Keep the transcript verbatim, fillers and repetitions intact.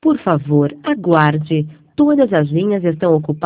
Por favor, aguarde. Todas as linhas estão ocupadas.